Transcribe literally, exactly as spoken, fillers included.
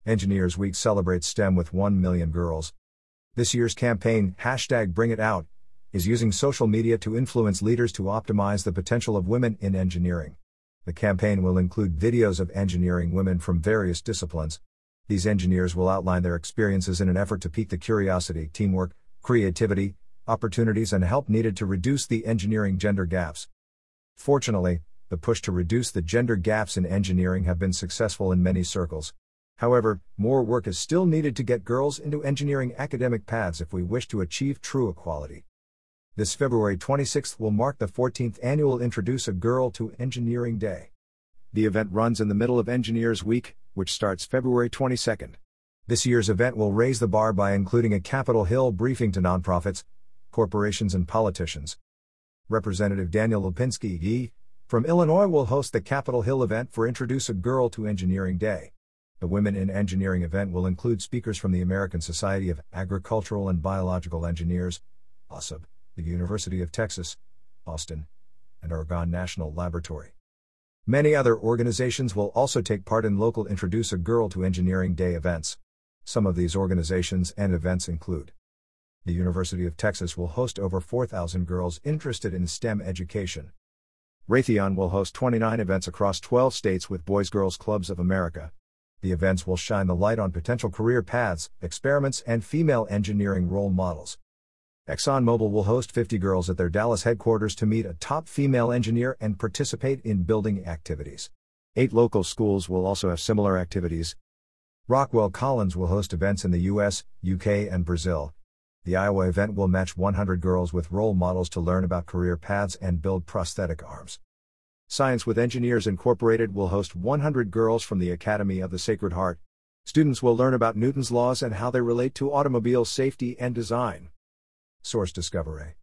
Engineers Week celebrates STEM with one million girls. This year's campaign, hashtag Bring It Out, is using social media to influence leaders to optimize the potential of women in engineering. The campaign will include videos of engineering women from various disciplines. These engineers will outline their experiences in an effort to pique the curiosity, teamwork, creativity, opportunities, and help needed to reduce the engineering gender gaps. Fortunately, the push to reduce the gender gaps in engineering have been successful in many circles. However, more work is still needed to get girls into engineering academic paths if we wish to achieve true equality. This February twenty-sixth will mark the fourteenth annual Introduce a Girl to Engineering Day. The event runs in the middle of Engineers Week, which starts February twenty-second. This year's event will raise the bar by including a Capitol Hill briefing to nonprofits, corporations, and politicians. Representative Daniel Lipinski, E., from Illinois will host the Capitol Hill event for Introduce a Girl to Engineering Day. The Women in Engineering event will include speakers from the American Society of Agricultural and Biological Engineers, A S A B, the University of Texas, Austin, and Argonne National Laboratory. Many other organizations will also take part in local Introduce a Girl to Engineering Day events. Some of these organizations and events include: the University of Texas will host over four thousand girls interested in STEM education. Raytheon will host twenty-nine events across twelve states with Boys Girls Clubs of America. The events will shine the light on potential career paths, experiments, and female engineering role models. ExxonMobil will host fifty girls at their Dallas headquarters to meet a top female engineer and participate in building activities. Eight local schools will also have similar activities. Rockwell Collins will host events in the U S, U K, and Brazil. The Iowa event will match one hundred girls with role models to learn about career paths and build prosthetic arms. Science with Engineers Incorporated will host one hundred girls from the Academy of the Sacred Heart. Students will learn about Newton's laws and how they relate to automobile safety and design. Source Discovery.